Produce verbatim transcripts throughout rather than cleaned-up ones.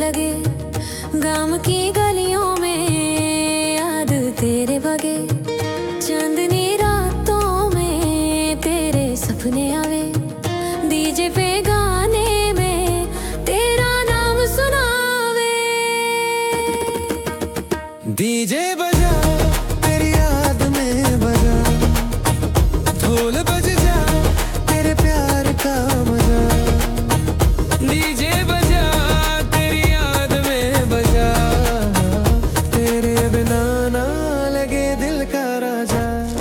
लगे, गांव की गलियों में याद तेरे बगे, चांदनी रातों में तेरे सपने आवे, डीजे पे गाने में तेरा नाम सुनावे। डीजे बजा तेरी याद में बजा, ढोल बज जा तेरे प्यार का मजा। डीजे बजा तेरी याद में बजा, तेरे बिना ना लगे दिल का राजा।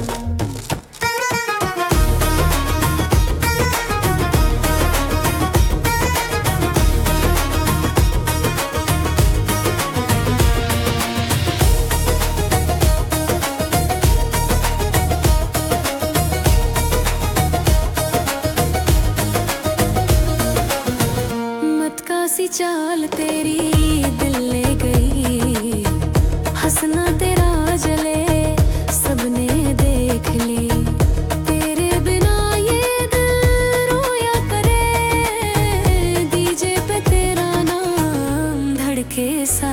सी चाल तेरी दिल ले गई, हंसना तेरा जले सबने देख ली, तेरे बिना ये दिल रोया करे, डीजे पे तेरा नाम धड़के सा